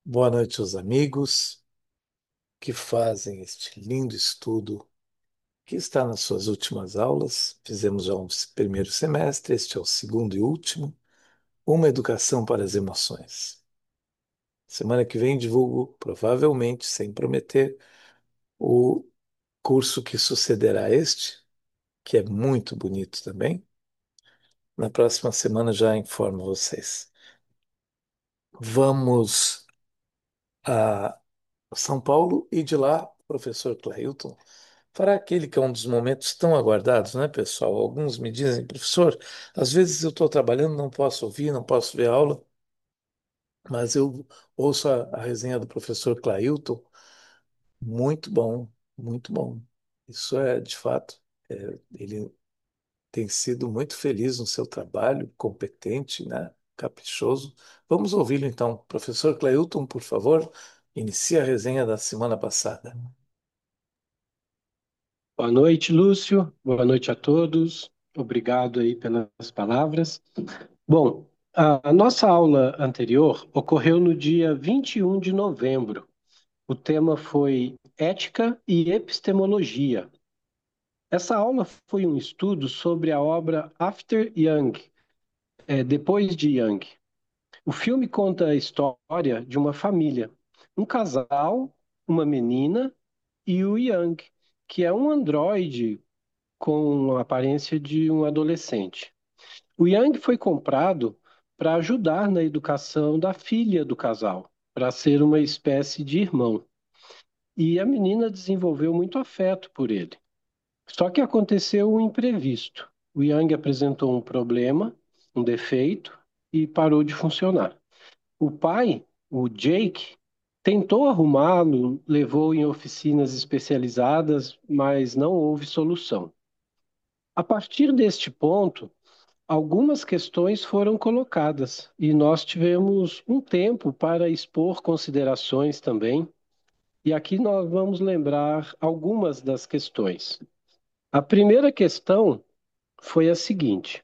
Boa noite aos amigos que fazem este lindo estudo que está nas suas últimas aulas. Fizemos já um primeiro semestre, este é o segundo e último, Uma Educação para as Emoções. Semana que vem divulgo, provavelmente, sem prometer, o curso que sucederá a este, que é muito bonito também. Na próxima semana já informo vocês. Vamos a São Paulo e de lá, o professor Clailton fará aquele que é um dos momentos tão aguardados, né, pessoal? Alguns me dizem, professor, às vezes eu estou trabalhando, não posso ouvir, não posso ver a aula, mas eu ouço a resenha do professor Clailton. Muito bom, muito bom. Isso é, de fato, ele tem sido muito feliz no seu trabalho, competente, né? Caprichoso. Vamos ouvi-lo então. Professor Clailton, por favor, inicie a resenha da semana passada. Boa noite, Lúcio. Boa noite a todos. Obrigado aí pelas palavras. Bom, a nossa aula anterior ocorreu no dia 21 de novembro. O tema foi Ética e Epistemologia. Essa aula foi um estudo sobre a obra After Young, Depois de Young. O filme conta a história de uma família, um casal, uma menina e o Young, que é um androide com a aparência de um adolescente. O Yang foi comprado para ajudar na educação da filha do casal, para ser uma espécie de irmão. E a menina desenvolveu muito afeto por ele. Só que aconteceu um imprevisto. O Yang apresentou um problema, um defeito, e parou de funcionar. O pai, o Jake, tentou arrumá-lo, levou em oficinas especializadas, mas não houve solução. A partir deste ponto, algumas questões foram colocadas e nós tivemos um tempo para expor considerações também. E aqui nós vamos lembrar algumas das questões. A primeira questão foi a seguinte: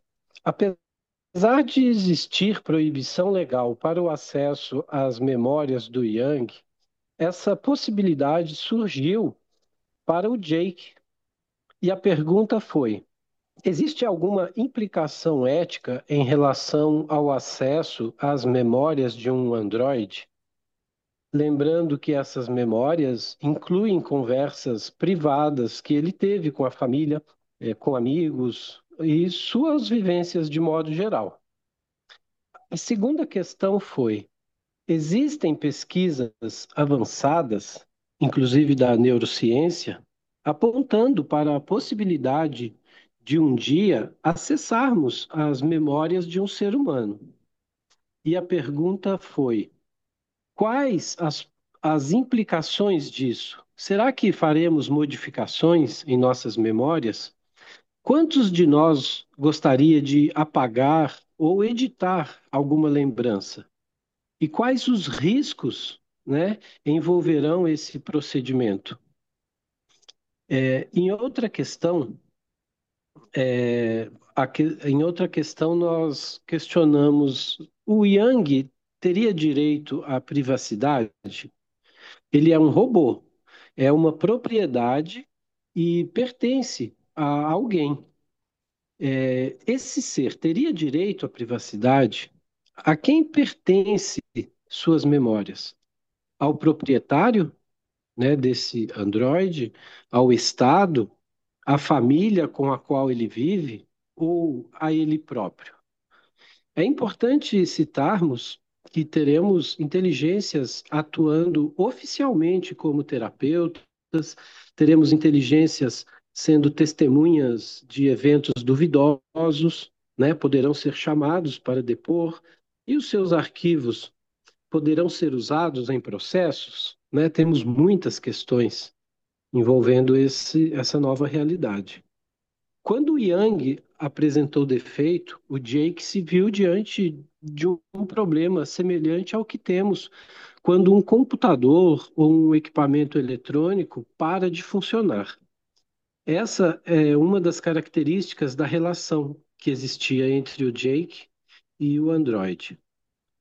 apesar de existir proibição legal para o acesso às memórias do Yang, essa possibilidade surgiu para o Jake. E a pergunta foi: existe alguma implicação ética em relação ao acesso às memórias de um Android? Lembrando que essas memórias incluem conversas privadas que ele teve com a família, com amigos e suas vivências de modo geral. A segunda questão foi: existem pesquisas avançadas, inclusive da neurociência, apontando para a possibilidade de um dia acessarmos as memórias de um ser humano. E a pergunta foi: quais as implicações disso? Será que faremos modificações em nossas memórias? Quantos de nós gostaria de apagar ou editar alguma lembrança? E quais os riscos, né, envolverão esse procedimento? Em outra questão, em outra questão, nós questionamos: o Yang teria direito à privacidade? Ele é um robô, é uma propriedade e pertence a alguém. Esse ser teria direito à privacidade? A quem pertence suas memórias? Ao proprietário, né, desse Android, ao Estado, à família com a qual ele vive ou a ele próprio? É importante citarmos que teremos inteligências atuando oficialmente como terapeutas, teremos inteligências sendo testemunhas de eventos duvidosos, né, poderão ser chamados para depor, e os seus arquivos poderão ser usados em processos, né? Temos muitas questões envolvendo essa nova realidade. Quando o Yang apresentou defeito, o Jake se viu diante de um problema semelhante ao que temos quando um computador ou um equipamento eletrônico para de funcionar. Essa é uma das características da relação que existia entre o Jake e o Android.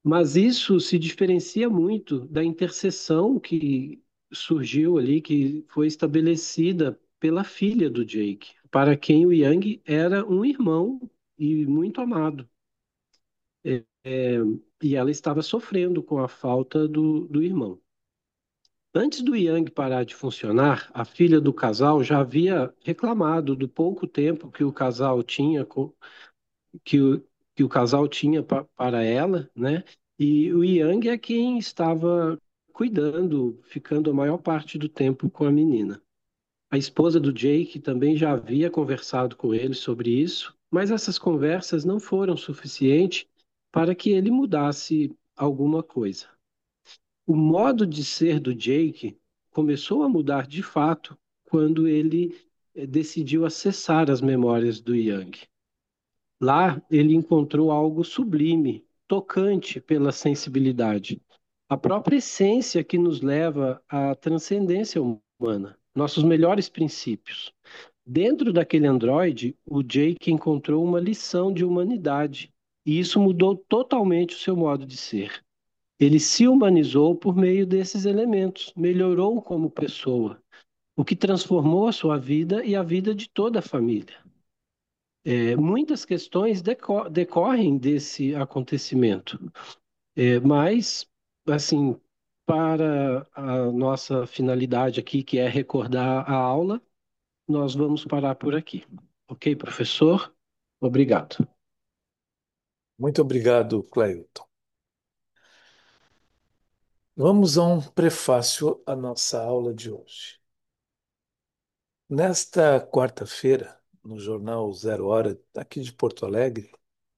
Mas isso se diferencia muito da interseção que surgiu ali, que foi estabelecida pela filha do Jake, para quem o Yang era um irmão e muito amado. É, e ela estava sofrendo com a falta do irmão. Antes do Yang parar de funcionar, a filha do casal já havia reclamado do pouco tempo que o casal tinha que o, que o casal tinha para ela, né? E o Yang é quem estava cuidando, ficando a maior parte do tempo com a menina. A esposa do Jake também já havia conversado com ele sobre isso, mas essas conversas não foram suficientes para que ele mudasse alguma coisa. O modo de ser do Jake começou a mudar de fato quando ele decidiu acessar as memórias do Yang. Lá ele encontrou algo sublime, tocante pela sensibilidade, a própria essência que nos leva à transcendência humana, nossos melhores princípios. Dentro daquele androide, o Jake encontrou uma lição de humanidade, e isso mudou totalmente o seu modo de ser. Ele se humanizou por meio desses elementos, melhorou como pessoa, o que transformou a sua vida e a vida de toda a família. Muitas questões decorrem desse acontecimento, mas, assim, para a nossa finalidade aqui, que é recordar a aula, nós vamos parar por aqui. Ok, professor? Obrigado. Muito obrigado, Cleilton. Vamos a um prefácio à nossa aula de hoje. Nesta quarta-feira, no jornal Zero Hora, aqui de Porto Alegre,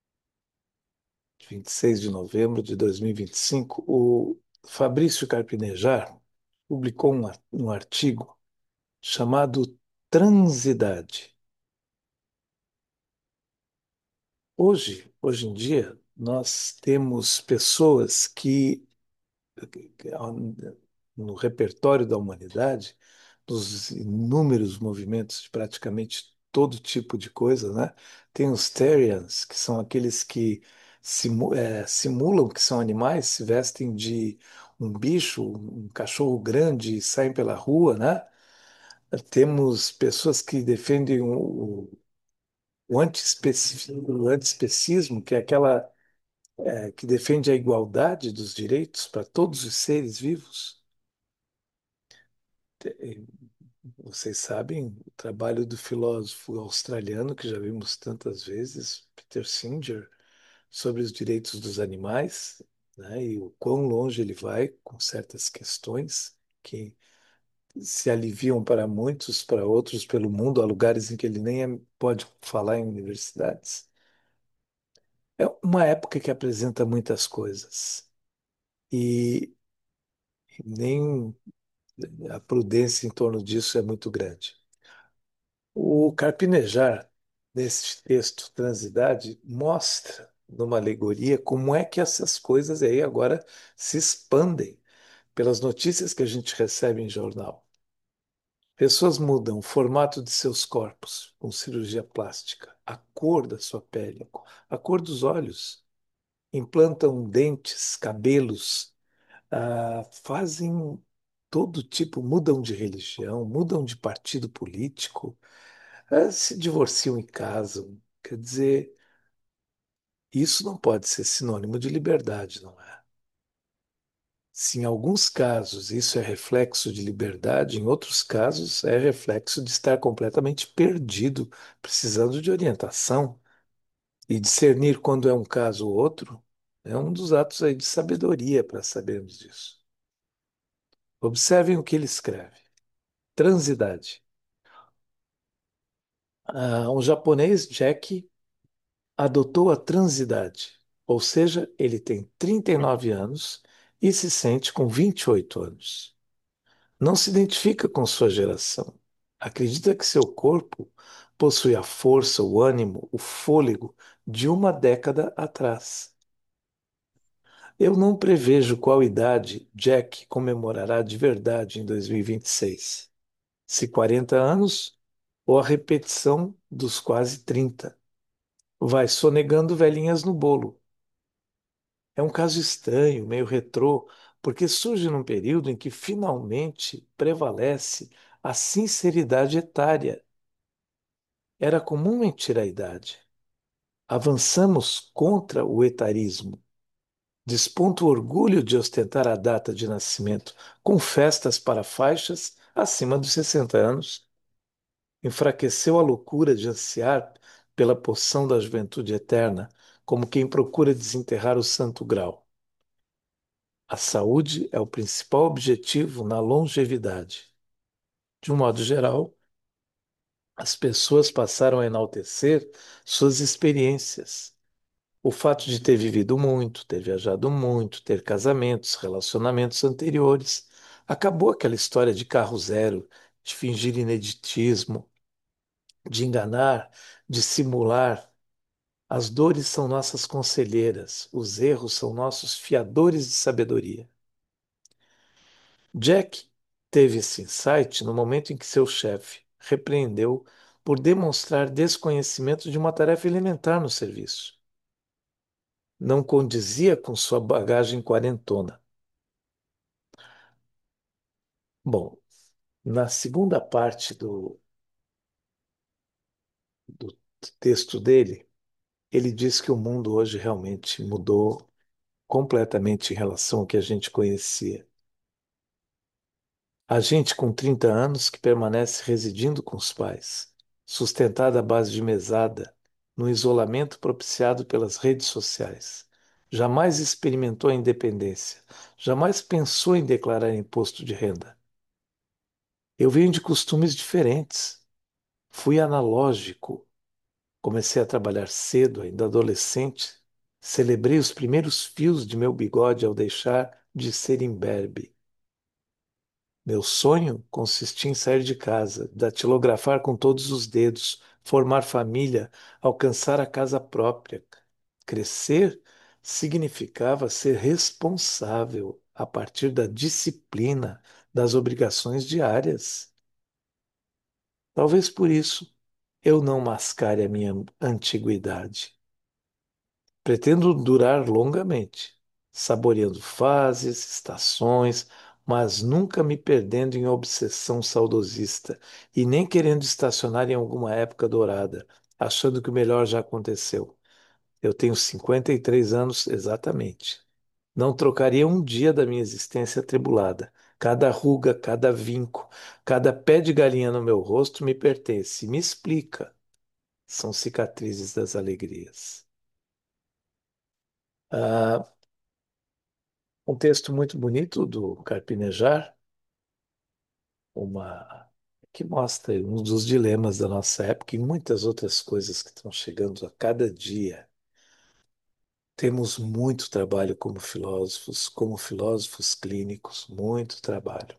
26 de novembro de 2025, o Fabrício Carpinejar publicou um artigo chamado Transidade. Hoje em dia, nós temos pessoas que no repertório da humanidade, dos inúmeros movimentos de praticamente todo tipo de coisa, né? Tem os Therians, que são aqueles que simulam que são animais, se vestem de um bicho, um cachorro grande e saem pela rua, né? Temos pessoas que defendem o antiespecismo, que é aquela que defende a igualdade dos direitos para todos os seres vivos. Vocês sabem o trabalho do filósofo australiano que já vimos tantas vezes, Peter Singer, sobre os direitos dos animais, né, e o quão longe ele vai com certas questões que se aliviam para muitos, para outros pelo mundo, há lugares em que ele nem pode falar em universidades. É uma época que apresenta muitas coisas e nem a prudência em torno disso é muito grande. O Carpinejar, nesse texto Transidade, mostra numa alegoria como é que essas coisas aí agora se expandem pelas notícias que a gente recebe em jornal. Pessoas mudam o formato de seus corpos com cirurgia plástica, a cor da sua pele, a cor dos olhos, implantam dentes, cabelos, fazem todo tipo, mudam de religião, mudam de partido político, se divorciam e casam. Quer dizer, isso não pode ser sinônimo de liberdade, não é? Se em alguns casos isso é reflexo de liberdade, em outros casos é reflexo de estar completamente perdido, precisando de orientação. E discernir quando é um caso ou outro é um dos atos aí de sabedoria para sabermos disso. Observem o que ele escreve. Transidade. Um japonês, Jack, adotou a transidade, ou seja, ele tem 39 anos e se sente com 28 anos. Não se identifica com sua geração. Acredita que seu corpo possui a força, o ânimo, o fôlego de uma década atrás. Eu não prevejo qual idade Jack comemorará de verdade em 2026. Se 40 anos ou a repetição dos quase 30. Vai sonegando velhinhas no bolo. É um caso estranho, meio retrô, porque surge num período em que finalmente prevalece a sinceridade etária. Era comum mentir a idade. Avançamos contra o etarismo. Desponta o orgulho de ostentar a data de nascimento, com festas para faixas acima dos 60 anos. Enfraqueceu a loucura de ansiar pela poção da juventude eterna, como quem procura desenterrar o santo grau. A saúde é o principal objetivo na longevidade. De um modo geral, as pessoas passaram a enaltecer suas experiências. O fato de ter vivido muito, ter viajado muito, ter casamentos, relacionamentos anteriores, acabou aquela história de carro zero, de fingir ineditismo, de enganar, de simular. As dores são nossas conselheiras, os erros são nossos fiadores de sabedoria. Jack teve esse insight no momento em que seu chefe repreendeu por demonstrar desconhecimento de uma tarefa elementar no serviço. Não condizia com sua bagagem quarentona. Bom, na segunda parte do texto dele, ele diz que o mundo hoje realmente mudou completamente em relação ao que a gente conhecia. A gente com 30 anos que permanece residindo com os pais, sustentada à base de mesada, no isolamento propiciado pelas redes sociais. Jamais experimentou a independência, jamais pensou em declarar imposto de renda. Eu venho de costumes diferentes. Fui analógico. Comecei a trabalhar cedo, ainda adolescente. Celebrei os primeiros fios de meu bigode ao deixar de ser imberbe. Meu sonho consistia em sair de casa, datilografar com todos os dedos, formar família, alcançar a casa própria. Crescer significava ser responsável a partir da disciplina, das obrigações diárias. Talvez por isso eu não mascare a minha antiguidade. Pretendo durar longamente, saboreando fases, estações, mas nunca me perdendo em obsessão saudosista e nem querendo estacionar em alguma época dourada, achando que o melhor já aconteceu. Eu tenho 53 anos exatamente. Não trocaria um dia da minha existência atribulada. Cada ruga, cada vinco, cada pé de galinha no meu rosto me pertence. Me explica. São cicatrizes das alegrias. Ah, um texto muito bonito do Carpinejar, uma que mostra um dos dilemas da nossa época e muitas outras coisas que estão chegando a cada dia. Temos muito trabalho como filósofos clínicos, muito trabalho.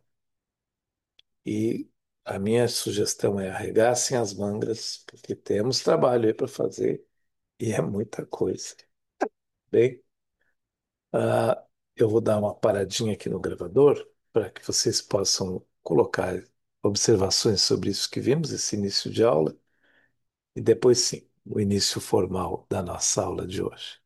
E a minha sugestão é arregassem as mangas, porque temos trabalho aí para fazer e é muita coisa. Bem, ah, eu vou dar uma paradinha aqui no gravador para que vocês possam colocar observações sobre isso que vimos, esse início de aula, e depois sim, o início formal da nossa aula de hoje.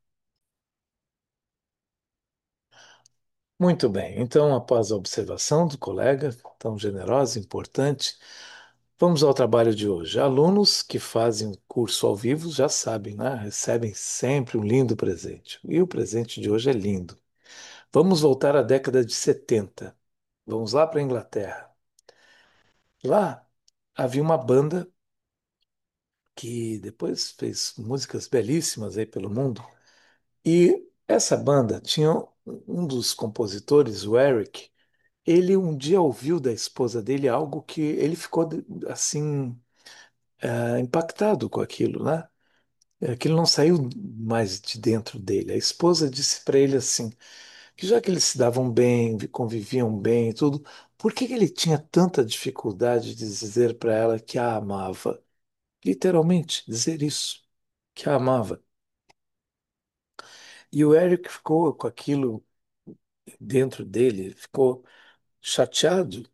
Muito bem, então, após a observação do colega, tão generosa e importante, vamos ao trabalho de hoje. Alunos que fazem o curso ao vivo já sabem, né? Recebem sempre um lindo presente. E o presente de hoje é lindo. Vamos voltar à década de 70. Vamos lá para a Inglaterra. Lá havia uma banda que depois fez músicas belíssimas aí pelo mundo. E essa banda tinha um dos compositores, o Eric. Ele um dia ouviu da esposa dele algo que ele ficou assim impactado com aquilo, né? Aquilo não saiu mais de dentro dele. A esposa disse para ele assim, que já que eles se davam bem, conviviam bem e tudo, por que que ele tinha tanta dificuldade de dizer para ela que a amava? Literalmente, dizer isso, que a amava. E o Eric ficou com aquilo dentro dele, ficou chateado.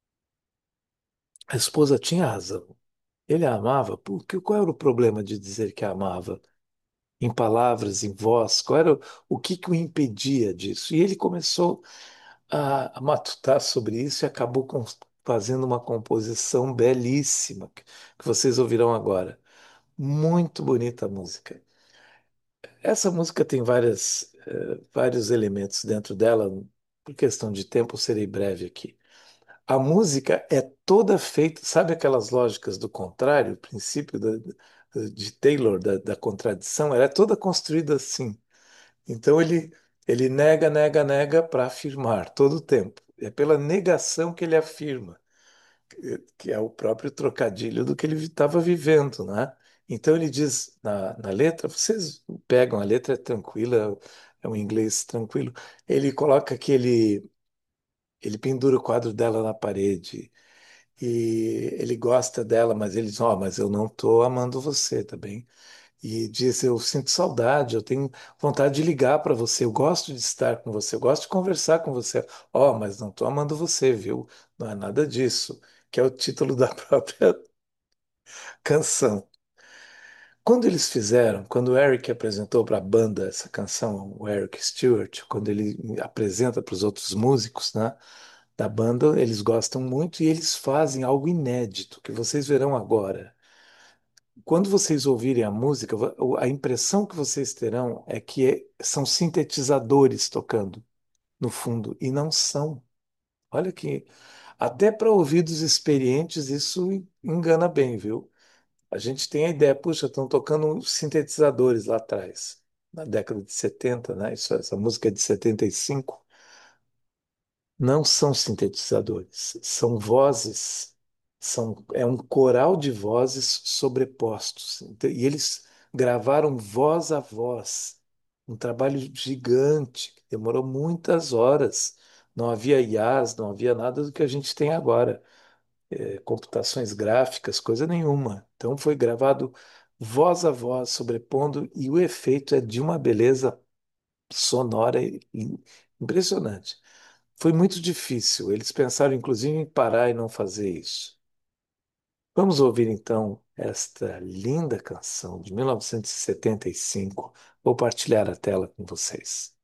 A esposa tinha razão. Ele a amava, porque qual era o problema de dizer que a amava? em palavras, em voz? Qual era o que que o impedia disso? E ele começou a matutar sobre isso e acabou fazendo uma composição belíssima que vocês ouvirão agora. Muito bonita a música. Essa música tem vários elementos dentro dela. Por questão de tempo, eu serei breve aqui. A música é toda feita, sabe aquelas lógicas do contrário, o princípio de Taylor, da contradição, ela é toda construída assim. Então ele nega, nega, nega para afirmar todo o tempo. É pela negação que ele afirma, que é o próprio trocadilho do que ele estava vivendo, né? Então ele diz na letra, vocês pegam a letra, é tranquila, é um inglês tranquilo. Ele coloca que ele pendura o quadro dela na parede e ele gosta dela, mas ele diz, ó, mas eu não tô amando você, tá bem? E diz, eu sinto saudade, eu tenho vontade de ligar para você, eu gosto de estar com você, eu gosto de conversar com você. Ó, mas não tô amando você, viu? Não é nada disso, que é o título da própria canção. Quando eles fizeram, quando o Eric apresentou para a banda essa canção, o Eric Stewart, quando ele apresenta para os outros músicos, né, da banda, eles gostam muito e eles fazem algo inédito que vocês verão agora. Quando vocês ouvirem a música, a impressão que vocês terão é que são sintetizadores tocando no fundo e não são. Olha que até para ouvidos experientes isso engana bem, viu? A gente tem a ideia, puxa, estão tocando sintetizadores lá atrás, na década de 70, né? Essa música é de 75. Não são sintetizadores, são vozes, é um coral de vozes sobrepostos. E eles gravaram voz a voz, um trabalho gigante, que demorou muitas horas. Não havia IAs, não havia nada do que a gente tem agora, computações gráficas, coisa nenhuma. Então foi gravado voz a voz, sobrepondo, e o efeito é de uma beleza sonora impressionante. Foi muito difícil. Eles pensaram, inclusive, em parar e não fazer isso. Vamos ouvir então esta linda canção de 1975. Vou partilhar a tela com vocês.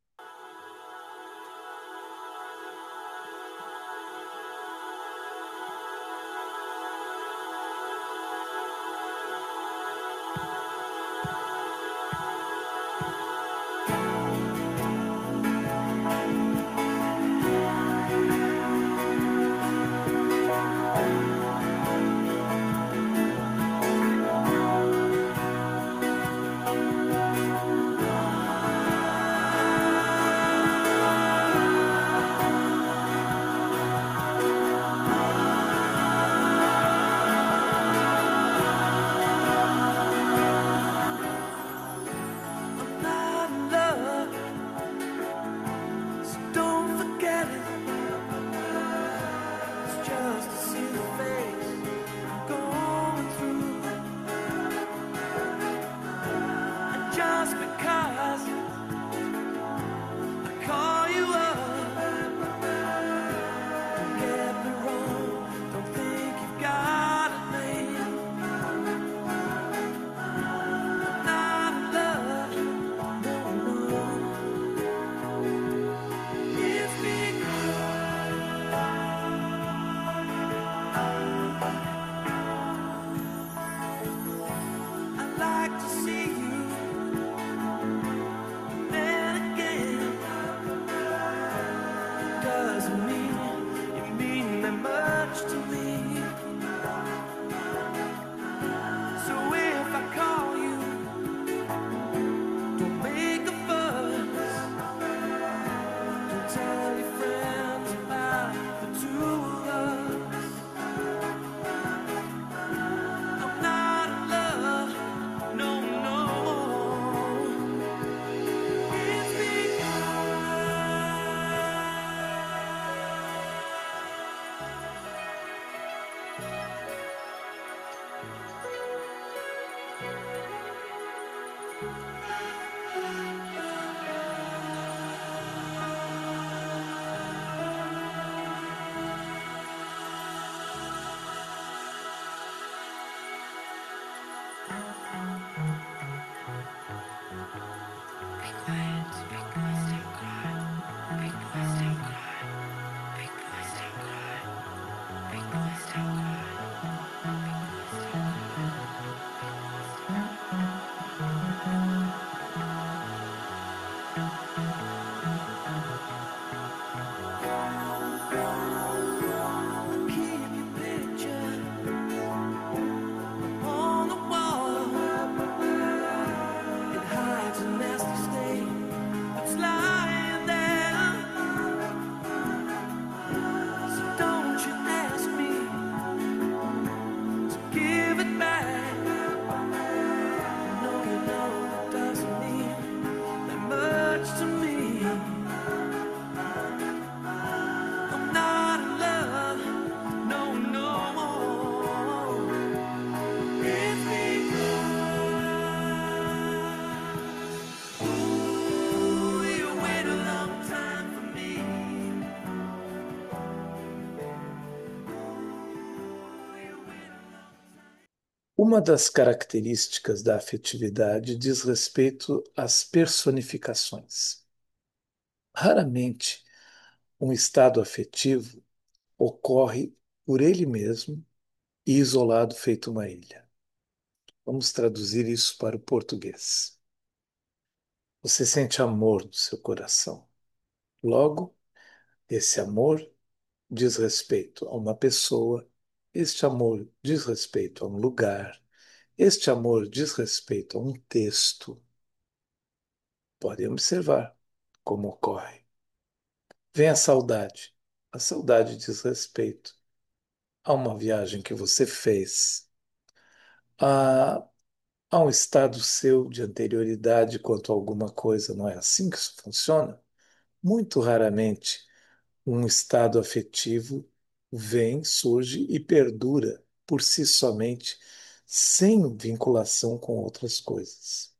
Uma das características da afetividade diz respeito às personificações. Raramente um estado afetivo ocorre por ele mesmo e isolado, feito uma ilha. Vamos traduzir isso para o português. Você sente amor no seu coração. Logo, esse amor diz respeito a uma pessoa, este amor diz respeito a um lugar, este amor diz respeito a um texto. Podem observar como ocorre. Vem a saudade. A saudade diz respeito a uma viagem que você fez, a, a um estado seu de anterioridade quanto a alguma coisa. Não é assim que isso funciona? Muito raramente um estado afetivo vem, surge e perdura por si somente, sem vinculação com outras coisas.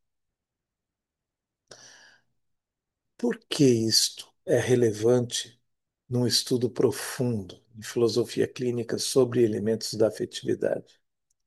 Por que isto é relevante num estudo profundo em filosofia clínica sobre elementos da afetividade?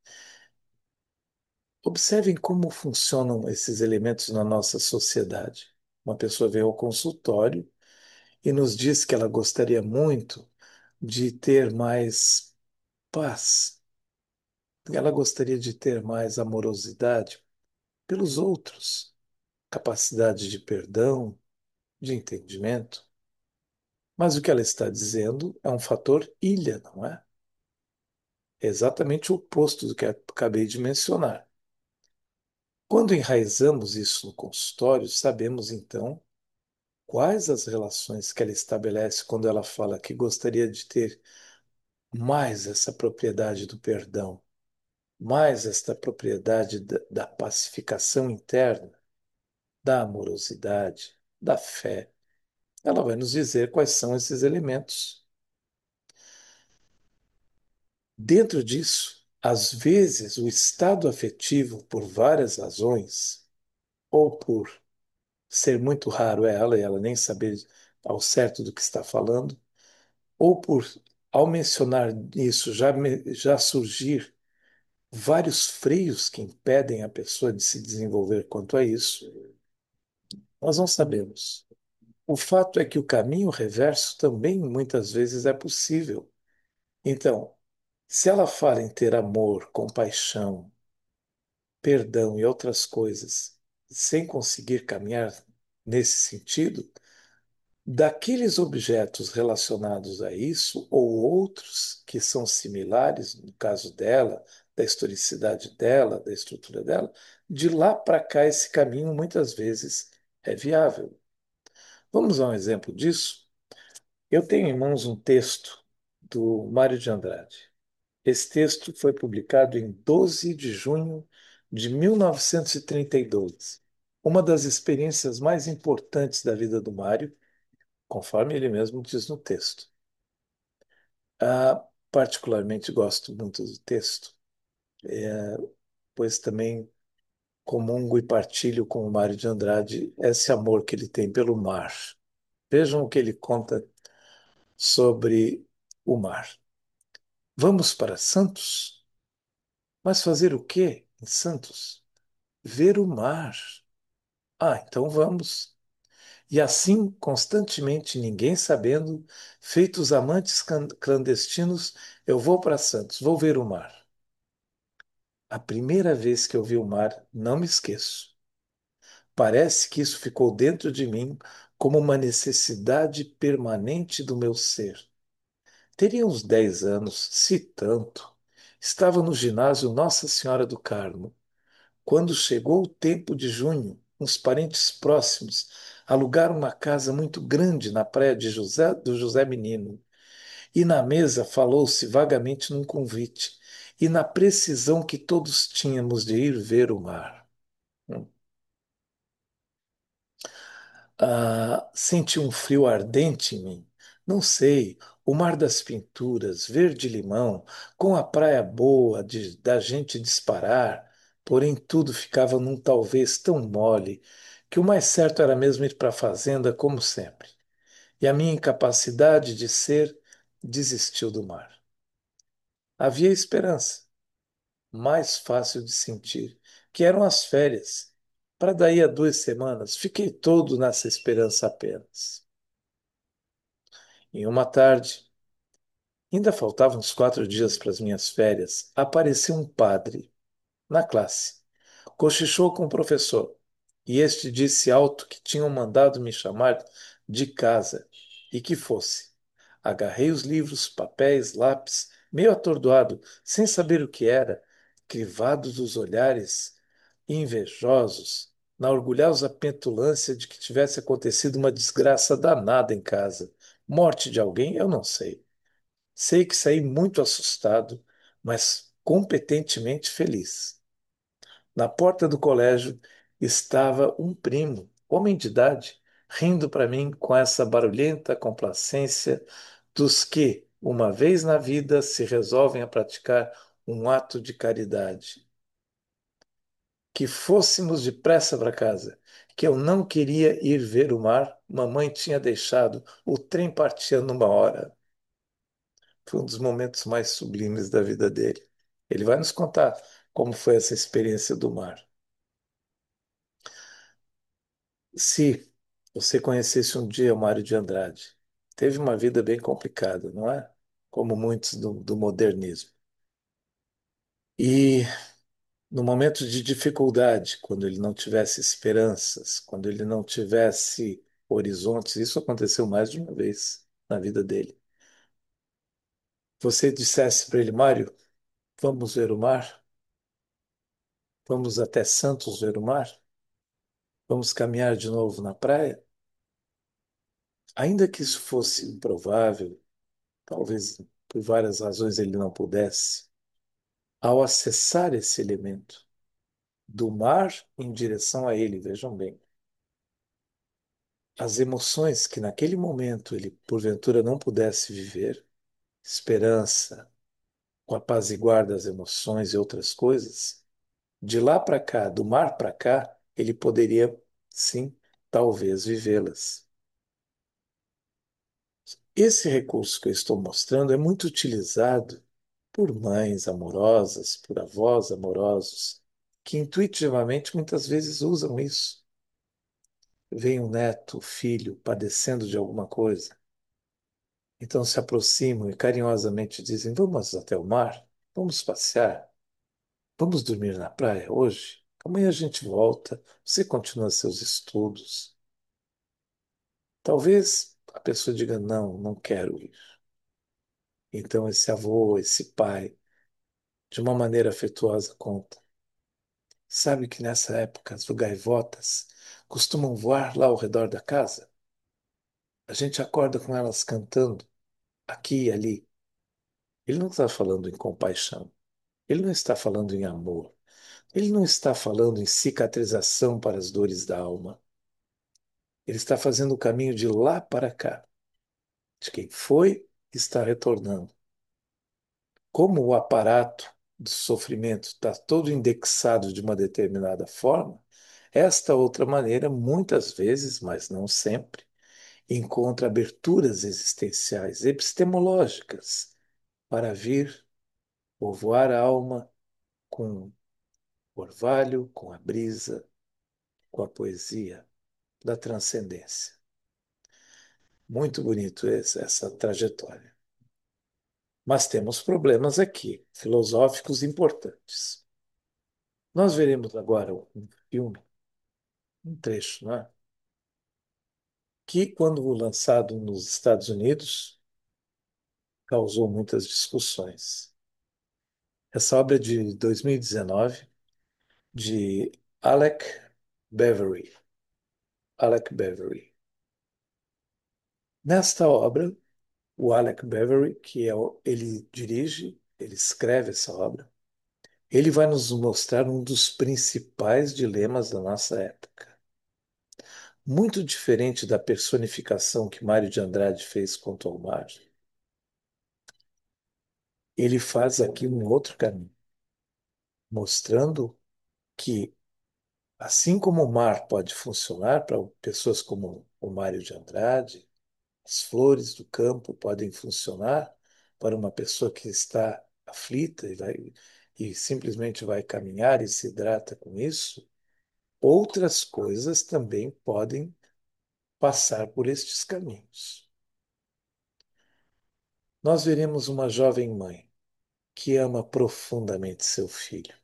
Observem como funcionam esses elementos na nossa sociedade. Uma pessoa vem ao consultório e nos diz que ela gostaria muito de ter mais paz, ela gostaria de ter mais amorosidade pelos outros, capacidade de perdão, de entendimento. Mas o que ela está dizendo é um fator ilha, não é? É exatamente o oposto do que eu acabei de mencionar. Quando enraizamos isso no consultório, sabemos então quais as relações que ela estabelece quando ela fala que gostaria de ter mais essa propriedade do perdão, mais esta propriedade da pacificação interna, da amorosidade, da fé. Ela vai nos dizer quais são esses elementos. Dentro disso, às vezes, o estado afetivo, por várias razões, ou por ser muito raro ela e ela nem saber ao certo do que está falando, ou por, ao mencionar isso, já surgir vários freios que impedem a pessoa de se desenvolver quanto a isso, nós não sabemos. O fato é que o caminho reverso também muitas vezes é possível. Então, se ela fala em ter amor, compaixão, perdão e outras coisas, sem conseguir caminhar nesse sentido, daqueles objetos relacionados a isso, ou outros que são similares, no caso dela, da historicidade dela, da estrutura dela, de lá para cá esse caminho muitas vezes é viável. Vamos a um exemplo disso? Eu tenho em mãos um texto do Mário de Andrade. Esse texto foi publicado em 12 de junho de 1932. Uma das experiências mais importantes da vida do Mário, conforme ele mesmo diz no texto. Particularmente gosto muito do texto, pois também comungo e partilho com o Mário de Andrade esse amor que ele tem pelo mar. Vejam o que ele conta sobre o mar. Vamos para Santos? Mas fazer o quê em Santos? Ver o mar. Ah, então vamos. E assim, constantemente, ninguém sabendo, feitos amantes clandestinos, eu vou para Santos, vou ver o mar. A primeira vez que eu vi o mar, não me esqueço. Parece que isso ficou dentro de mim como uma necessidade permanente do meu ser. Teria uns 10 anos, se tanto. Estava no ginásio Nossa Senhora do Carmo. Quando chegou o tempo de junho, uns parentes próximos alugaram uma casa muito grande na praia de José, do José Menino. E na mesa falou-se vagamente num convite e na precisão que todos tínhamos de ir ver o mar. Hum. Senti um frio ardente em mim. Não sei, o mar das pinturas, verde-limão, com a praia boa da gente disparar, porém tudo ficava num talvez tão mole que o mais certo era mesmo ir para a fazenda como sempre. E a minha incapacidade de ser desistiu do mar. Havia esperança. mais fácil de sentir, que eram as férias. Para daí a 2 semanas, fiquei todo nessa esperança apenas. Em uma tarde, ainda faltavam uns 4 dias para as minhas férias, apareceu um padre na classe. Cochichou com o professor, e este disse alto que tinham mandado me chamar de casa e que fosse. Agarrei os livros, papéis, lápis, meio atordoado, sem saber o que era, crivado dos olhares invejosos, na orgulhosa petulância de que tivesse acontecido uma desgraça danada em casa. Morte de alguém, eu não sei. Sei que saí muito assustado, mas competentemente feliz. Na porta do colégio estava um primo, homem de idade, rindo para mim com essa barulhenta complacência dos que, uma vez na vida, se resolvem a praticar um ato de caridade. Que fôssemos depressa para casa, que eu não queria ir ver o mar, mamãe tinha deixado, o trem partia numa hora. Foi um dos momentos mais sublimes da vida dele. Ele vai nos contar como foi essa experiência do mar. Se você conhecesse um dia o Mário de Andrade, teve uma vida bem complicada, não é? Como muitos do modernismo. E no momento de dificuldade, quando ele não tivesse esperanças, quando ele não tivesse horizontes, isso aconteceu mais de uma vez na vida dele. Você dissesse para ele, Mário, vamos ver o mar? Vamos até Santos ver o mar? Vamos caminhar de novo na praia? Ainda que isso fosse improvável, talvez por várias razões ele não pudesse, ao acessar esse elemento do mar em direção a ele, vejam bem, as emoções que naquele momento ele porventura não pudesse viver, esperança, o apaziguar das emoções e outras coisas, de lá para cá, do mar para cá, ele poderia sim, talvez vivê-las. Esse recurso que eu estou mostrando é muito utilizado por mães amorosas, por avós amorosos, que intuitivamente muitas vezes usam isso. Vem um neto, filho, padecendo de alguma coisa, então se aproximam e carinhosamente dizem: Vamos até o mar, vamos passear, vamos dormir na praia hoje. Amanhã a gente volta, você continua seus estudos. Talvez a pessoa diga: Não, não quero ir. Então esse avô, esse pai, de uma maneira afetuosa, conta. Sabe que nessa época as gaivotas costumam voar lá ao redor da casa? A gente acorda com elas cantando aqui e ali. Ele não está falando em compaixão. Ele não está falando em amor. Ele não está falando em cicatrização para as dores da alma. Ele está fazendo o caminho de lá para cá, de quem foi e está retornando. Como o aparato do sofrimento está todo indexado de uma determinada forma, esta outra maneira, muitas vezes, mas não sempre, encontra aberturas existenciais, epistemológicas, para vir povoar a alma com o orvalho, com a brisa, com a poesia da transcendência. Muito bonito essa trajetória. Mas temos problemas aqui, filosóficos importantes. Nós veremos agora um filme, um trecho, não é? Que, quando lançado nos Estados Unidos, causou muitas discussões. Essa obra é de 2019, de Alec Beverly. Alec Beverly. Nesta obra, o Alec Beverly, ele dirige, ele escreve essa obra, ele vai nos mostrar um dos principais dilemas da nossa época. Muito diferente da personificação que Mário de Andrade fez quanto ao mar, ele faz aqui um outro caminho, mostrando que, assim como o mar pode funcionar para pessoas como o Mário de Andrade, as flores do campo podem funcionar para uma pessoa que está aflita e simplesmente vai caminhar e se hidrata com isso, outras coisas também podem passar por estes caminhos. Nós veremos uma jovem mãe que ama profundamente seu filho.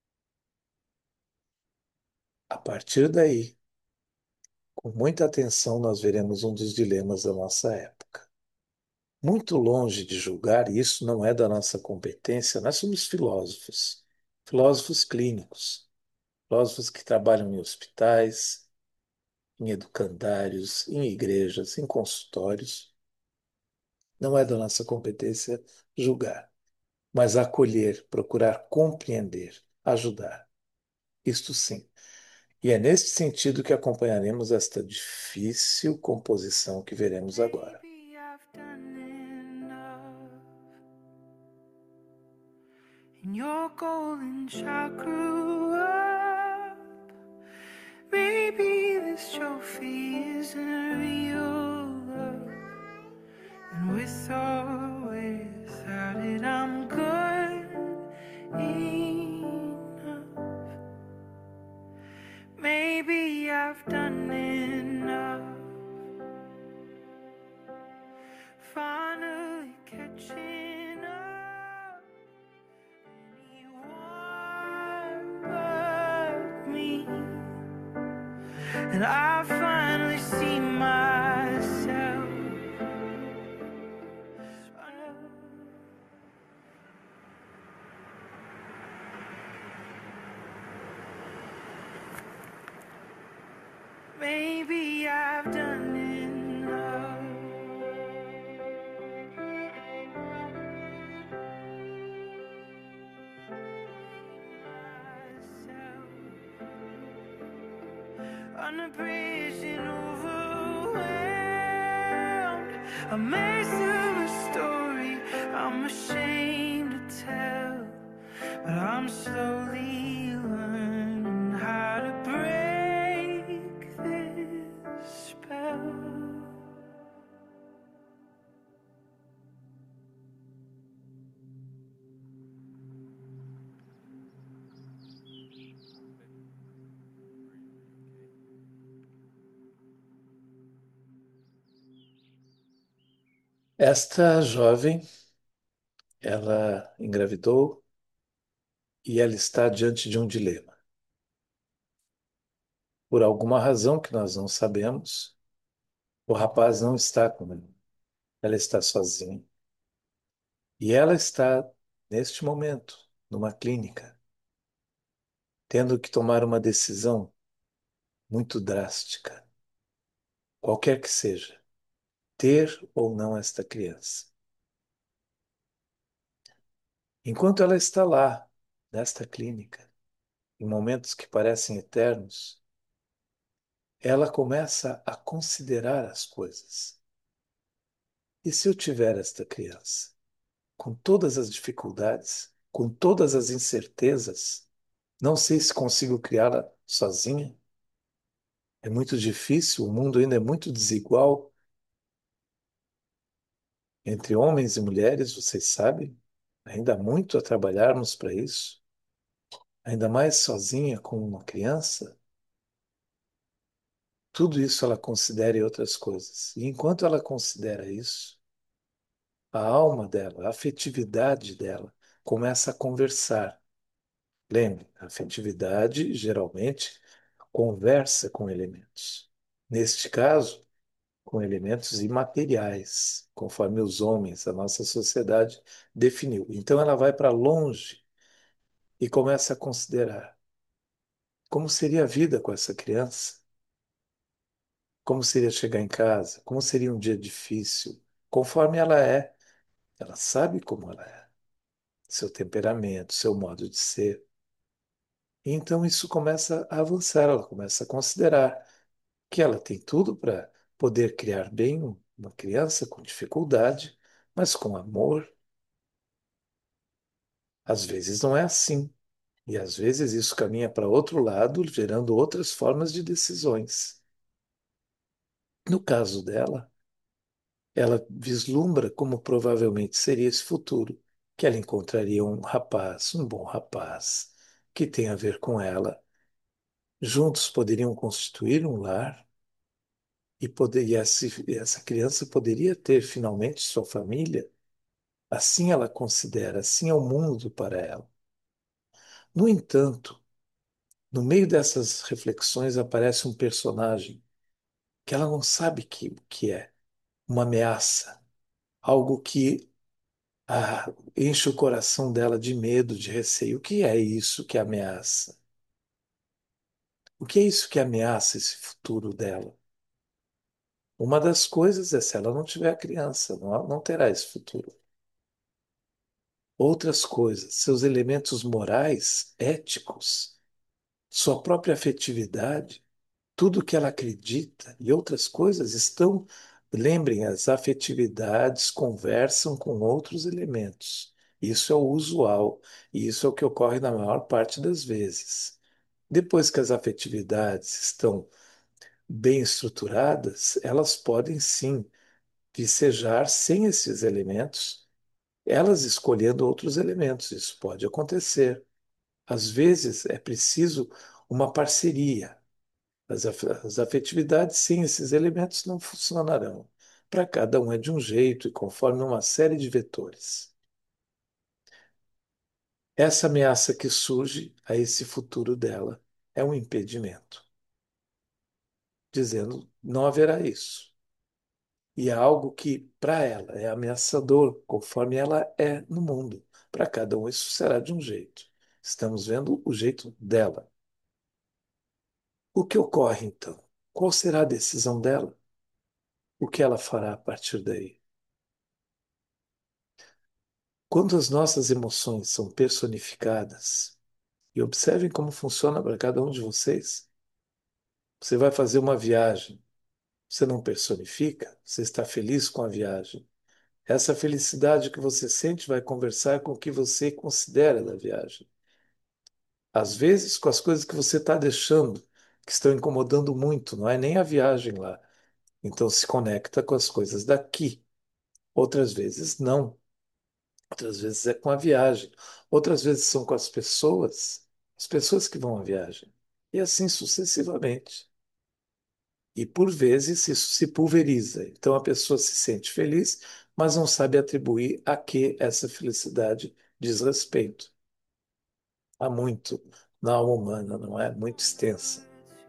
A partir daí, com muita atenção, nós veremos um dos dilemas da nossa época. Muito longe de julgar, e isso não é da nossa competência, nós somos filósofos, filósofos clínicos, filósofos que trabalham em hospitais, em educandários, em igrejas, em consultórios. Não é da nossa competência julgar, mas acolher, procurar compreender, ajudar. Isto sim. E é neste sentido que acompanharemos esta difícil composição que veremos agora. Maybe I've done enough, and your golden child grew up. Maybe this trophy isn't real love, and with or without it, I'm good enough. Maybe I've done enough, finally catching up. Anyone but me, and I finally see myself. Maybe I've done enough. Myself on a bridge and overwhelmed, a mess of a story I'm ashamed to tell, but I'm slowly learning how to break this spell. Esta jovem, ela engravidou e ela está diante de um dilema. Por alguma razão que nós não sabemos, o rapaz não está com ela. Ela está sozinha. E ela está, neste momento, numa clínica, tendo que tomar uma decisão muito drástica, qualquer que seja, ter ou não esta criança. Enquanto ela está lá, nesta clínica, em momentos que parecem eternos, ela começa a considerar as coisas. E se eu tiver esta criança, com todas as dificuldades, com todas as incertezas, não sei se consigo criá-la sozinha? É muito difícil, o mundo ainda é muito desigual entre homens e mulheres, vocês sabem? Ainda há muito a trabalharmos para isso. Ainda mais sozinha com uma criança. Tudo isso ela considera e outras coisas. E enquanto ela considera isso, a alma dela, a afetividade dela, começa a conversar. Lembre, a afetividade geralmente conversa com elementos. Neste caso, com elementos imateriais, conforme os homens, a nossa sociedade definiu. Então ela vai para longe e começa a considerar como seria a vida com essa criança, como seria chegar em casa, como seria um dia difícil, conforme ela é. Ela sabe como ela é, seu temperamento, seu modo de ser. E então isso começa a avançar, ela começa a considerar que ela tem tudo para poder criar bem uma criança com dificuldade, mas com amor. Às vezes não é assim. E às vezes isso caminha para outro lado, gerando outras formas de decisões. No caso dela, ela vislumbra como provavelmente seria esse futuro, que ela encontraria um rapaz, um bom rapaz, que tem a ver com ela. Juntos poderiam constituir um lar e essa criança poderia ter finalmente sua família. Assim ela considera, assim é o mundo para ela. No entanto, no meio dessas reflexões aparece um personagem que ela não sabe que é uma ameaça, algo que enche o coração dela de medo, de receio. O que é isso que ameaça? O que é isso que ameaça esse futuro dela? Uma das coisas é se ela não tiver a criança, não terá esse futuro. Outras coisas, seus elementos morais, éticos, sua própria afetividade, tudo que ela acredita e outras coisas estão. Lembrem, as afetividades conversam com outros elementos. Isso é o usual, e isso é o que ocorre na maior parte das vezes. Depois que as afetividades estão bem estruturadas, elas podem sim vicejar sem esses elementos, elas escolhendo outros elementos. Isso pode acontecer. Às vezes é preciso uma parceria. As afetividades sem esses elementos não funcionarão. Para cada um é de um jeito e conforme uma série de vetores. Essa ameaça que surge a esse futuro dela é um impedimento, dizendo não haverá isso. E é algo que, para ela, é ameaçador, conforme ela é no mundo. Para cada um, isso será de um jeito. Estamos vendo o jeito dela. O que ocorre então? Qual será a decisão dela? O que ela fará a partir daí? Quando as nossas emoções são personificadas, e observem como funciona para cada um de vocês, você vai fazer uma viagem, você não personifica, você está feliz com a viagem. Essa felicidade que você sente vai conversar com o que você considera da viagem. Às vezes, com as coisas que você está deixando, que estão incomodando muito, não é nem a viagem lá. Então, se conecta com as coisas daqui. Outras vezes, não. Outras vezes é com a viagem. Outras vezes são com as pessoas que vão à viagem. E assim sucessivamente. E por vezes isso se pulveriza. Então a pessoa se sente feliz, mas não sabe atribuir a que essa felicidade diz respeito. Há muito na alma humana, não é? Muito extensa.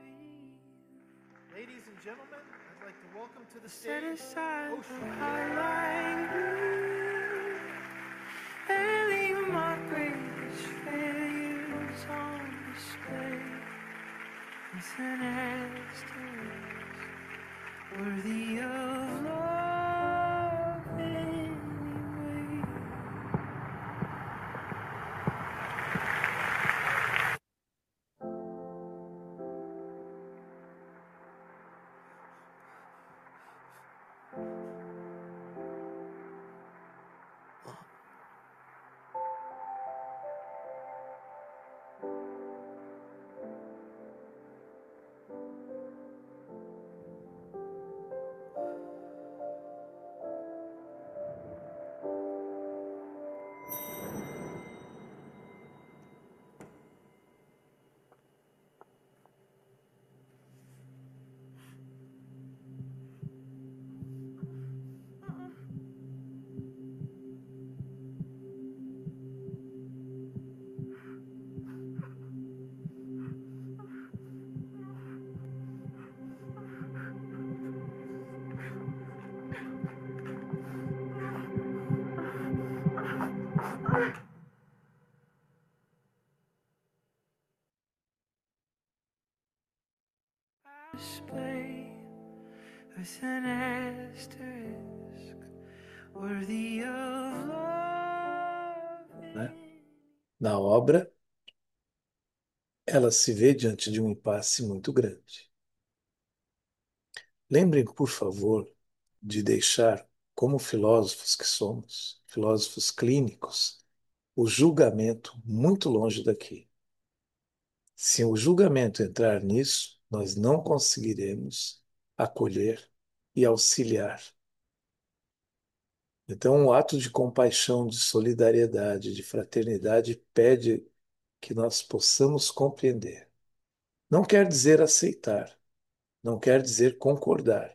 Ladies and gentlemen, I'd like to welcome to the stage set aside the highlight reel and leave my greatest failures on display. It's an asterisk worthy of love anyway. Display with an asterisk worthy of love. Né? Na obra, ela se vê diante de um impasse muito grande. Lembrem, por favor, de deixar, como filósofos que somos, filósofos clínicos, o julgamento muito longe daqui. Se o julgamento entrar nisso, nós não conseguiremos acolher e auxiliar. Então, um ato de compaixão, de solidariedade, de fraternidade pede que nós possamos compreender. Não quer dizer aceitar, não quer dizer concordar.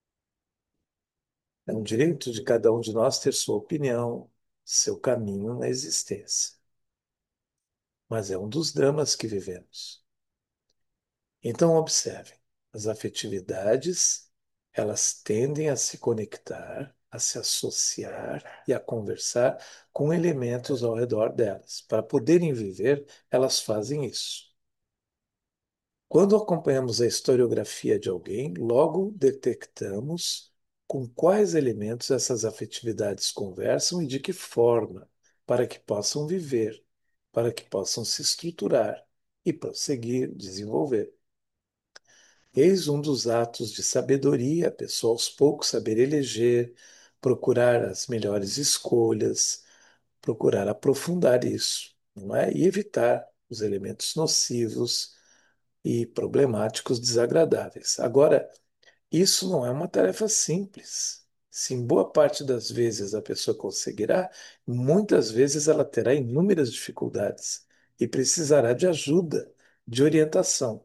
É um direito de cada um de nós ter sua opinião, seu caminho na existência. Mas é um dos dramas que vivemos. Então, observem, as afetividades, elas tendem a se conectar, a se associar e a conversar com elementos ao redor delas. Para poderem viver, elas fazem isso. Quando acompanhamos a historiografia de alguém, logo detectamos com quais elementos essas afetividades conversam e de que forma, para que possam viver, para que possam se estruturar e prosseguir, desenvolver. Eis um dos atos de sabedoria, a pessoa aos poucos saber eleger, procurar as melhores escolhas, procurar aprofundar isso, não é? E evitar os elementos nocivos e problemáticos desagradáveis. Agora, isso não é uma tarefa simples. Se em boa parte das vezes a pessoa conseguirá, muitas vezes ela terá inúmeras dificuldades e precisará de ajuda, de orientação.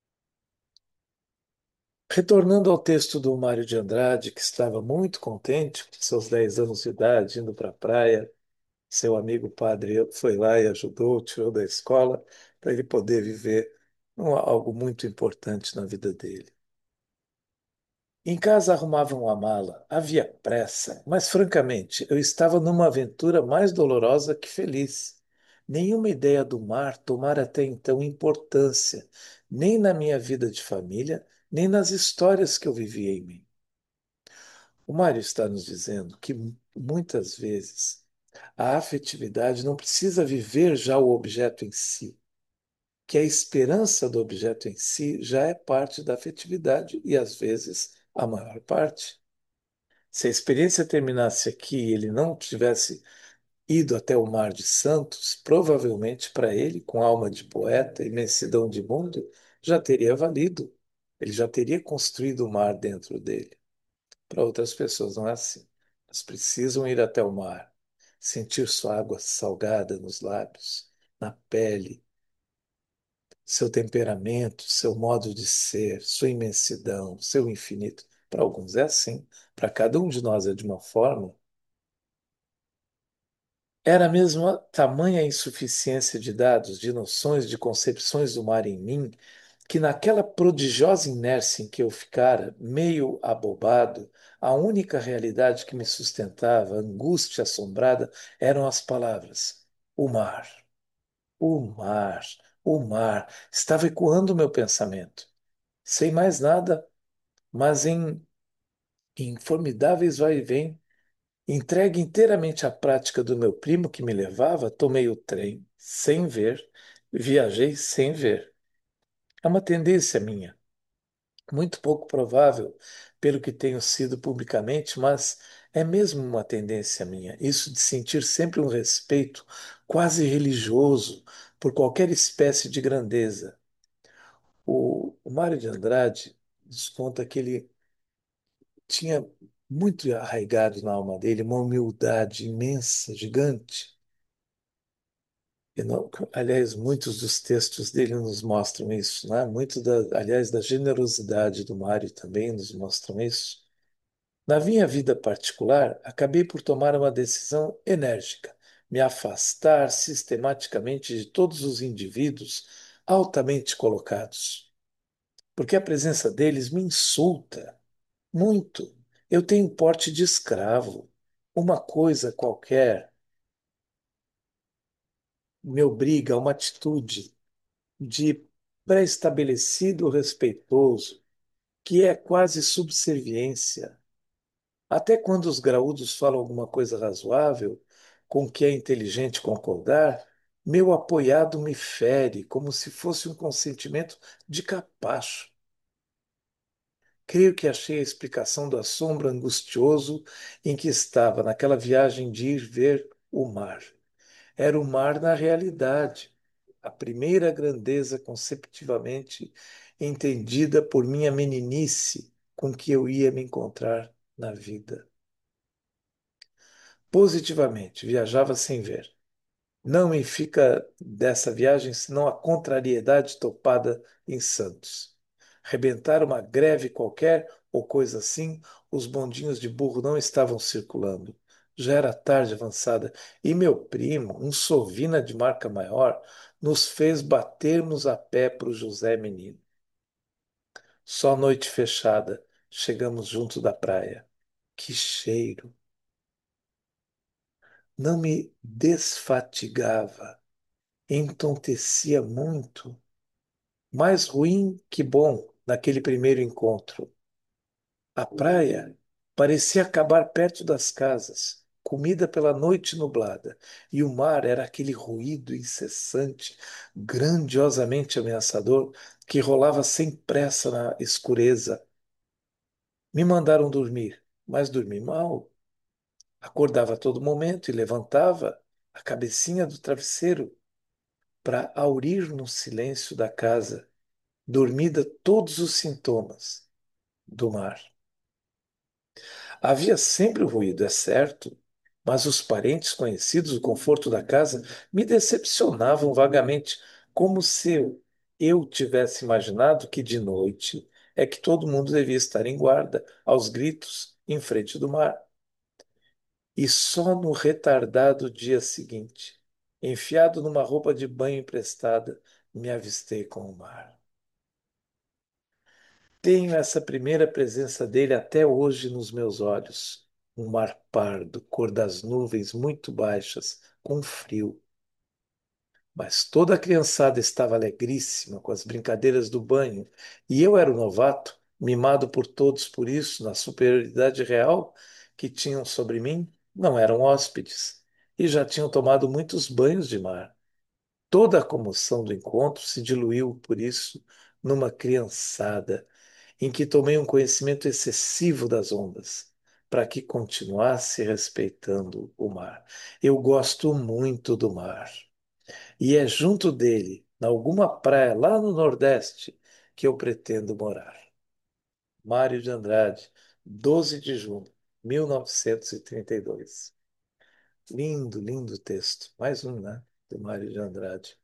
Retornando ao texto do Mário de Andrade, que estava muito contente com seus 10 anos de idade, indo para a praia, seu amigo padre foi lá e ajudou, tirou da escola, para ele poder viver algo muito importante na vida dele. Em casa arrumavam uma mala, havia pressa, mas francamente eu estava numa aventura mais dolorosa que feliz. Nenhuma ideia do mar tomara até então importância, nem na minha vida de família, nem nas histórias que eu vivia em mim. O Mário está nos dizendo que muitas vezes a afetividade não precisa viver já o objeto em si, que a esperança do objeto em si já é parte da afetividade e às vezes a maior parte. Se a experiência terminasse aqui e ele não tivesse ido até o Mar de Santos, provavelmente para ele, com alma de poeta, imensidão de mundo, já teria valido. Ele já teria construído o mar dentro dele. Para outras pessoas não é assim. Elas precisam ir até o mar, sentir sua água salgada nos lábios, na pele, seu temperamento, seu modo de ser, sua imensidão, seu infinito. Para alguns é assim, para cada um de nós é de uma forma. Era mesmo a tamanha insuficiência de dados, de noções, de concepções do mar em mim, que naquela prodigiosa inércia em que eu ficara, meio abobado, a única realidade que me sustentava, angústia assombrada, eram as palavras: o mar, o mar, o mar. Estava ecoando o meu pensamento. Sem mais nada, mas em formidáveis vai e vem. Entregue inteiramente à prática do meu primo que me levava, tomei o trem sem ver, viajei sem ver. É uma tendência minha, muito pouco provável pelo que tenho sido publicamente, mas é mesmo uma tendência minha, isso de sentir sempre um respeito quase religioso por qualquer espécie de grandeza. O Mário de Andrade nos conta que ele tinha muito arraigado na alma dele uma humildade imensa, gigante. Aliás, muitos dos textos dele nos mostram isso, né? Muito aliás, da generosidade do Mário também nos mostram isso. Na minha vida particular, acabei por tomar uma decisão enérgica, me afastar sistematicamente de todos os indivíduos altamente colocados, porque a presença deles me insulta muito. Eu tenho porte de escravo. Uma coisa qualquer me obriga a uma atitude de pré-estabelecido respeitoso, que é quase subserviência. Até quando os graúdos falam alguma coisa razoável, com que é inteligente concordar, meu apoiado me fere como se fosse um consentimento de capacho. Creio que achei a explicação do assombro angustioso em que estava naquela viagem de ir ver o mar. Era o mar na realidade, a primeira grandeza conceptivamente entendida por minha meninice com que eu ia me encontrar na vida. positivamente, viajava sem ver. Não me fica dessa viagem senão a contrariedade topada em Santos. Rebentar uma greve qualquer ou coisa assim, os bondinhos de burro não estavam circulando. Já era tarde avançada e meu primo, um sovina de marca maior, nos fez batermos a pé para o José Menino. Só noite fechada, chegamos junto da praia. Que cheiro! Não me desfatigava, entontecia muito. Mais ruim que bom naquele primeiro encontro. A praia parecia acabar perto das casas, comida pela noite nublada, e o mar era aquele ruído incessante, grandiosamente ameaçador, que rolava sem pressa na escureza. Me mandaram dormir, mas dormi mal. Acordava a todo momento e levantava a cabecinha do travesseiro para aurir no silêncio da casa, dormida todos os sintomas do mar. Havia sempre o ruído, é certo, mas os parentes conhecidos, o conforto da casa, me decepcionavam vagamente, como se eu tivesse imaginado que de noite é que todo mundo devia estar em guarda, aos gritos, em frente do mar. E só no retardado dia seguinte, enfiado numa roupa de banho emprestada, me avistei com o mar. Tenho essa primeira presença dele até hoje nos meus olhos. Um mar pardo, cor das nuvens muito baixas, com frio. Mas toda a criançada estava alegríssima com as brincadeiras do banho, e eu era o novato, mimado por todos por isso, na superioridade real que tinham sobre mim, não eram hóspedes, e já tinham tomado muitos banhos de mar. Toda a comoção do encontro se diluiu, por isso, numa criançada em que tomei um conhecimento excessivo das ondas, para que continuasse respeitando o mar. Eu gosto muito do mar, e é junto dele, em alguma praia lá no Nordeste, que eu pretendo morar. Mário de Andrade, 12 de junho, 1932. Lindo, lindo texto. Mais um, né? Do Mário de Andrade.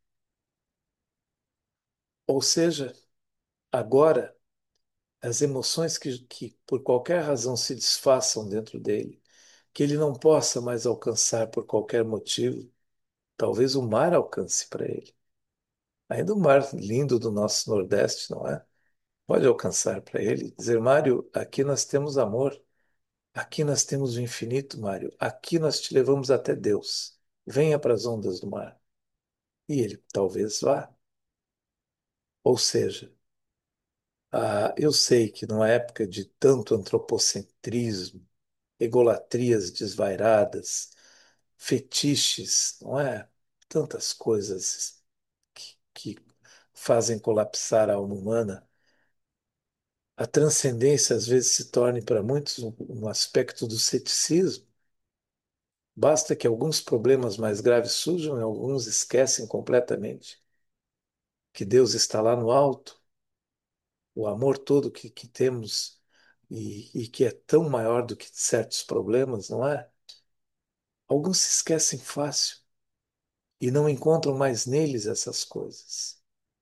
Ou seja, agora, as emoções que por qualquer razão se desfaçam dentro dele, que ele não possa mais alcançar por qualquer motivo, talvez o mar alcance para ele. Ainda o mar lindo do nosso Nordeste, não é? Pode alcançar para ele, dizer, Mário, aqui nós temos amor, aqui nós temos o infinito, Mário, aqui nós te levamos até Deus. Venha para as ondas do mar. E ele talvez vá. Ou seja, eu sei que numa época de tanto antropocentrismo, egolatrias desvairadas, fetiches, não é? Tantas coisas que fazem colapsar a alma humana. A transcendência às vezes se torne para muitos um aspecto do ceticismo. Basta que alguns problemas mais graves surjam e alguns esquecem completamente que Deus está lá no alto, o amor todo que temos e que é tão maior do que certos problemas, não é? Alguns se esquecem fácil e não encontram mais neles essas coisas.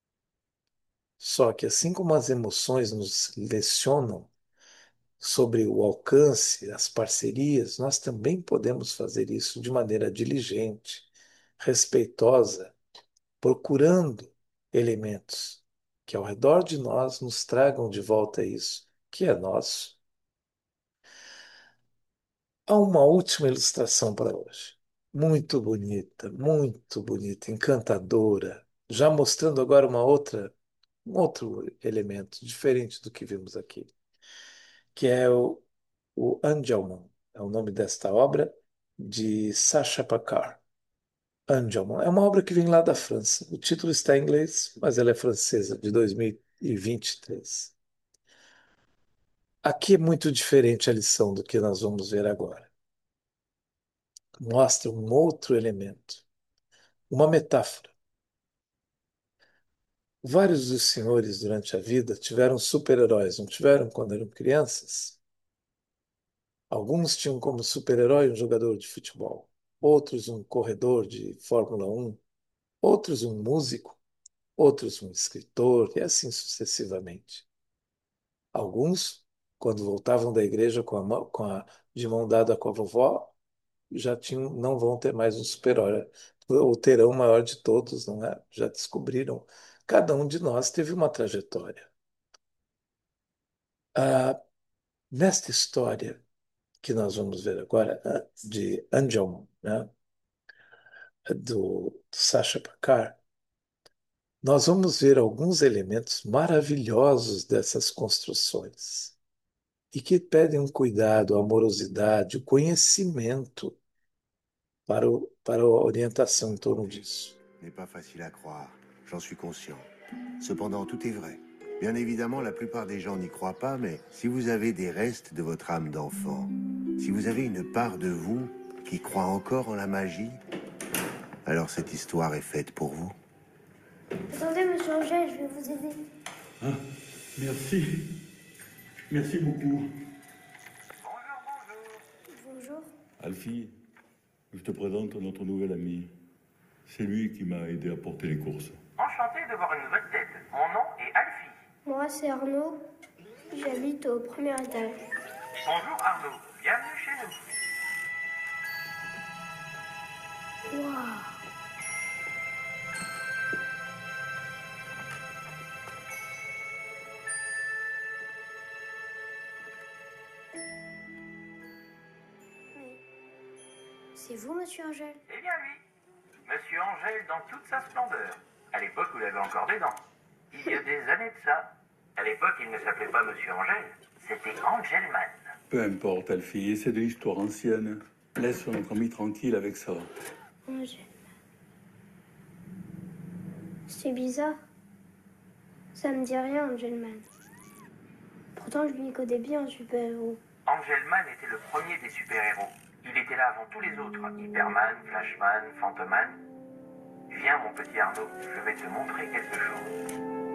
Só que assim como as emoções nos lecionam sobre o alcance, as parcerias, nós também podemos fazer isso de maneira diligente, respeitosa, procurando elementos que ao redor de nós nos tragam de volta isso, que é nosso. Há uma última ilustração para hoje. Muito bonita, encantadora, já mostrando agora um outro elemento diferente do que vimos aqui, que é o Angelman, é o nome desta obra, de Sacha Pacard. Angelman é uma obra que vem lá da França. O título está em inglês, mas ela é francesa, de 2023. Aqui é muito diferente a lição do que nós vamos ver agora. Mostra um outro elemento, uma metáfora. Vários dos senhores durante a vida tiveram super-heróis, não tiveram quando eram crianças? Alguns tinham como super-herói um jogador de futebol, outros um corredor de Fórmula 1, outros um músico, outros um escritor, e assim sucessivamente. Alguns, quando voltavam da igreja de mão dada com a vovó, já tinham, não vão ter mais um super-herói, ou terão o maior de todos, não é? Já descobriram. Cada um de nós teve uma trajetória. Ah, nesta história que nós vamos ver agora, de Angelman, né, do Sacha Bacar, nós vamos ver alguns elementos maravilhosos dessas construções e que pedem um cuidado, amorosidade, o conhecimento para a orientação em torno disso. N'est pas facile à croire, j'en suis conscient. Cependant, tout est vrai. Bien évidemment, la plupart des gens n'y croient pas, mais si vous avez des restes de votre âme d'enfant, si vous avez une part de vous qui croit encore en la magie, alors cette histoire est faite pour vous. Attendez, monsieur Angèle, je vais vous aider. Ah, merci. Merci beaucoup. Bonjour. Alfie, je te présente notre nouvel ami. C'est lui qui m'a aidé à porter les courses. Enchanté de voir une nouvelle tête. Mon nom est Alfie. Moi, c'est Arnaud. J'habite au premier étage. Bonjour Arnaud, bienvenue chez nous. Waouh. Mais c'est vous, monsieur Angèle? Eh bien lui, Monsieur Angèle dans toute sa splendeur. À l'époque où il avait encore des dents. Il y a des années de ça. À l'époque, il ne s'appelait pas Monsieur Angèle, c'était Angelman. Peu importe, Alfie, c'est de l'histoire ancienne. Laisse notre ami tranquille avec ça. Angèle. C'est bizarre. Ça me dit rien, Angelman. Pourtant, je m'y connais bien en super-héros. Angelman était le premier des super-héros. Il était là avant tous les autres. Hyperman, Flashman, Phantoman. Viens mon petit Arnaud, je vais te montrer quelque chose.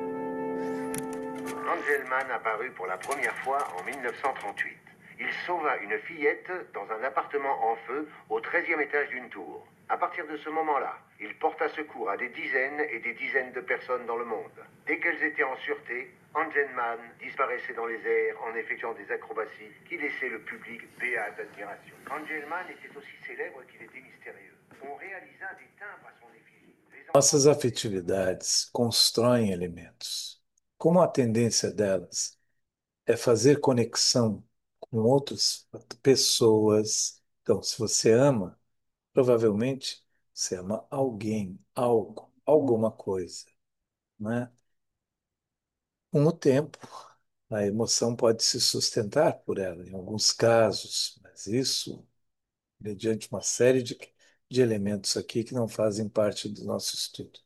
Angelman apparut pour la première fois en 1938. Il sauva une fillette dans un appartement en feu au 13e étage d'une tour. À partir de ce moment-là, il porta secours à des dizaines et des dizaines de personnes dans le monde. Dès qu'elles étaient en sûreté, Angelman disparaissait dans les airs en effectuant des acrobaties qui laissaient le public béat d'admiration. Angelman était aussi célèbre qu'il était mystérieux. On réalisa des timbres à son effigie. Nossas afetividades constroem elementos. Como a tendência delas é fazer conexão com outras pessoas. Então, se você ama, provavelmente você ama alguém, algo, alguma coisa, né? Com o tempo, a emoção pode se sustentar por ela, em alguns casos, mas isso mediante uma série de elementos aqui que não fazem parte do nosso estudo.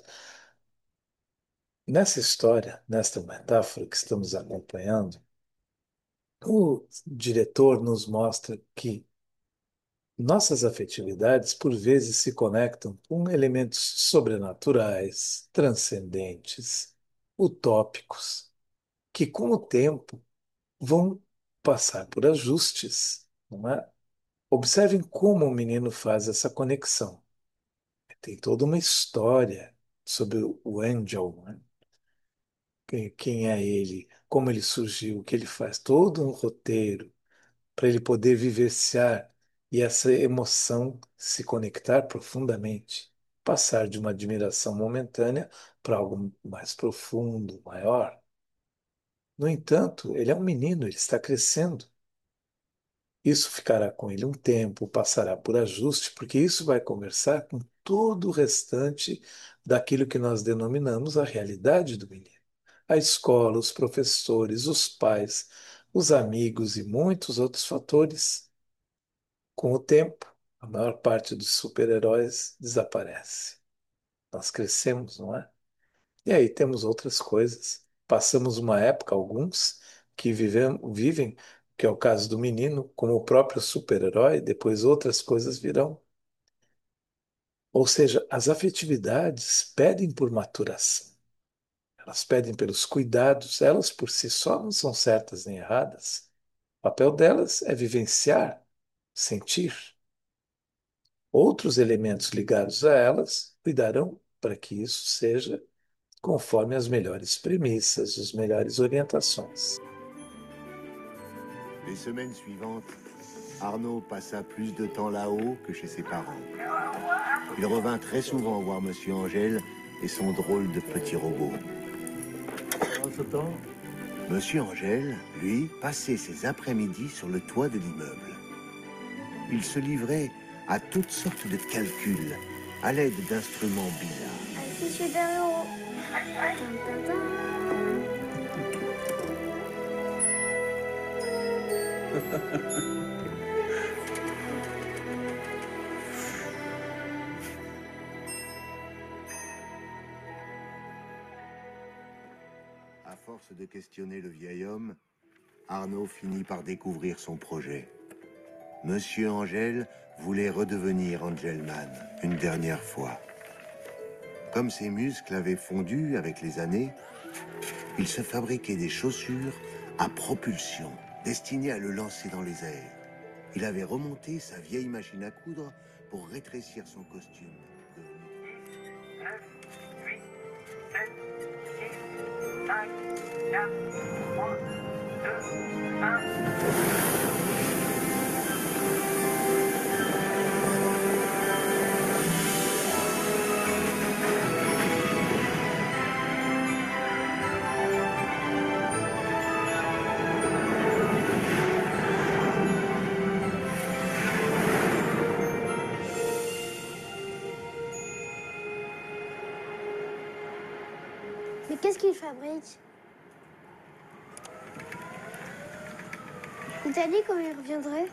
Nessa história, nesta metáfora que estamos acompanhando, o diretor nos mostra que nossas afetividades, por vezes, se conectam com elementos sobrenaturais, transcendentes, utópicos, que, com o tempo, vão passar por ajustes, não é? Observem como o menino faz essa conexão. Tem toda uma história sobre o Angel, né? Quem é ele, como ele surgiu, o que ele faz, todo um roteiro para ele poder vivenciar e essa emoção se conectar profundamente, passar de uma admiração momentânea para algo mais profundo, maior. No entanto, ele é um menino, ele está crescendo. Isso ficará com ele um tempo, passará por ajuste, porque isso vai conversar com todo o restante daquilo que nós denominamos a realidade do menino. A escola, os professores, os pais, os amigos e muitos outros fatores. Com o tempo, a maior parte dos super-heróis desaparece. Nós crescemos, não é? E aí temos outras coisas. Passamos uma época, alguns, que vivem, que é o caso do menino, como o próprio super-herói, depois outras coisas virão. Ou seja, as afetividades pedem por maturação. Elas pedem pelos cuidados, elas por si só não são certas nem erradas. O papel delas é vivenciar, sentir. Outros elementos ligados a elas cuidarão para que isso seja conforme as melhores premissas, as melhores orientações. Les semaines suivantes, Arnaud passa plus de temps là-haut que chez ses parents. Il revint très souvent voir Monsieur Angèle et son drôle de petit robot. En ce temps, Monsieur Angèle, lui, passait ses après-midi sur le toit de l'immeuble. Il se livrait à toutes sortes de calculs à l'aide d'instruments bizarres. Alfie super-héros. Tin, tin, tin. À force de questionner le vieil homme, Arnaud finit par découvrir son projet. Monsieur Angèle voulait redevenir Angelman une dernière fois. Comme ses muscles avaient fondu avec les années, il se fabriquait des chaussures à propulsion destinées à le lancer dans les airs. Il avait remonté sa vieille machine à coudre pour rétrécir son costume. 9, 8, 7, 6, 5, 4, 3, 2, 1. Mais qu'est-ce qu'il fabrique? Il t'a dit quand il reviendrait?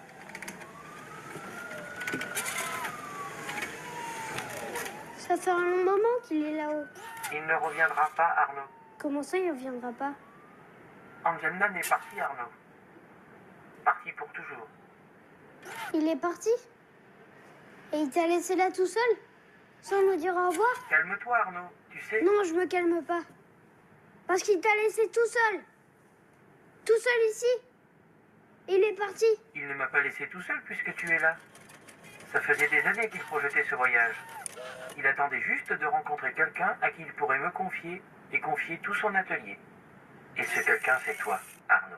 Ça fait un long moment qu'il est là-haut. Il ne reviendra pas, Arnaud. Comment ça, il reviendra pas? Angelman est parti, Arnaud. Parti pour toujours. Il est parti? Et il t'a laissé là tout seul? Sans nous dire au revoir? Calme-toi, Arnaud. Tu sais, Non, je me calme pas. Parce qu'il t'a laissé tout seul. Tout seul ici. Il est parti. il ne m'a pas laissé tout seul puisque tu es là. Ça faisait des années qu'il projetait ce voyage. Il attendait juste de rencontrer quelqu'un à qui il pourrait me confier et confier tout son atelier. Et ce quelqu'un, c'est toi, Arnaud.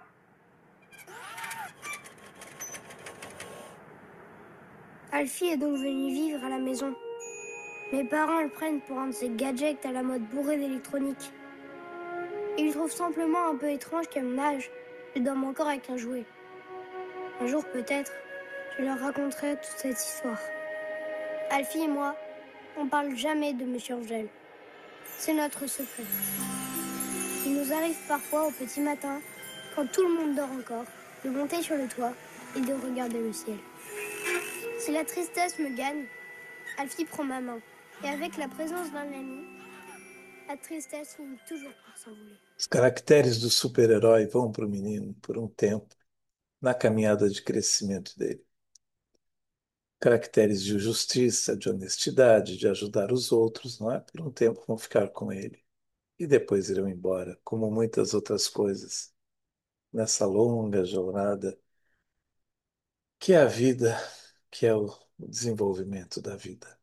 Alfie est donc venue vivre à la maison. Mes parents le prennent pour un de ces gadgets à la mode bourrée d'électronique. Ils trouvent simplement un peu étrange qu'à mon âge, je dorme encore avec un jouet. Un jour peut-être, je leur raconterai toute cette histoire. Alfie et moi, on parle jamais de Monsieur Angèle. C'est notre secret. Il nous arrive parfois au petit matin, quand tout le monde dort encore, de monter sur le toit et de regarder le ciel. Si la tristesse me gagne, Alfie prend ma main. Et avec la présence d'un ami, a tristesse finit toujours par s'envoler. Os caracteres do super-herói vão para o menino por um tempo, na caminhada de crescimento dele. Caracteres de justiça, de honestidade, de ajudar os outros, não é? Por um tempo vão ficar com ele e depois irão embora, como muitas outras coisas, nessa longa jornada que é a vida, que é o desenvolvimento da vida.